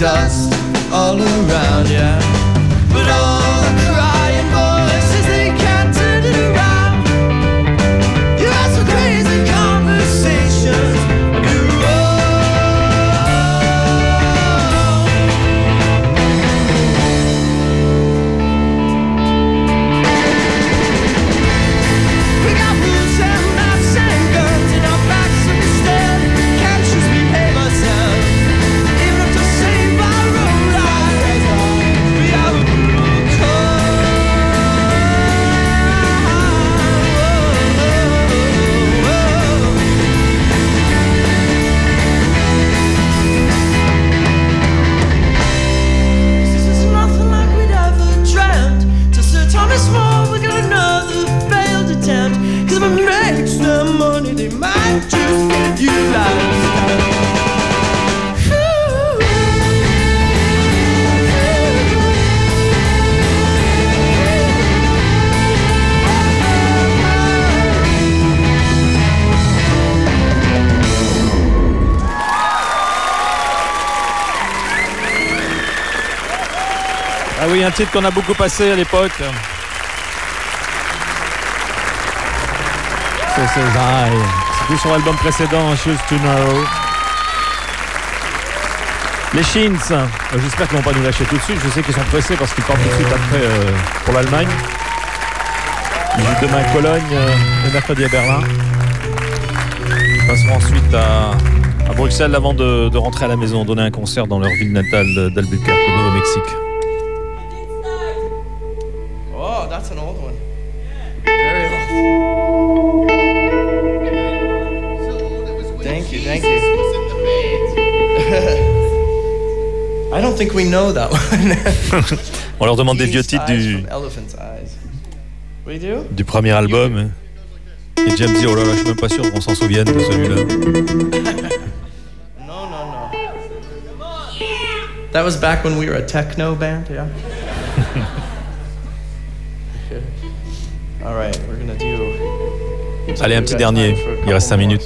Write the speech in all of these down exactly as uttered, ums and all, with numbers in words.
dust all around, yeah. But all the crying voices, they can't turn it around. You have some crazy conversations. Ah oui, un titre qu'on a beaucoup passé à l'époque. So Says I. C'était sur l'album précédent, Shoes to Know. Les Shins, j'espère qu'ils vont pas nous lâcher tout de suite. Je sais qu'ils sont pressés parce qu'ils partent tout de suite après euh, pour l'Allemagne. Ils jouent demain à Cologne euh, et mercredi à Berlin. Ils passeront ensuite à, à Bruxelles avant de, de rentrer à la maison, donner un concert dans leur ville natale d'Albuquerque, au Nouveau-Mexique. Oh, that's an old one. Very old. Thank you, thank you. I don't think we know that one. On leur demande des vieux titres du, du premier album. Et James dit, oh là là, je suis même pas sûr qu'on s'en souvienne de celui-là. No, no, no. That was back when we were a techno band, yeah? All right, we're gonna do... Allez, un petit dernier. Il reste cinq minutes.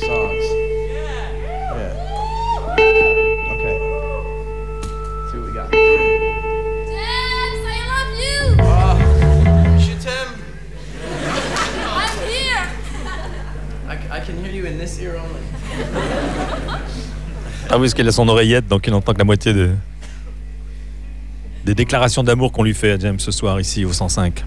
Ah oui, parce qu'elle a son oreillette, donc il n'entend que la moitié de... des déclarations d'amour qu'on lui fait à James ce soir ici au cent cinq.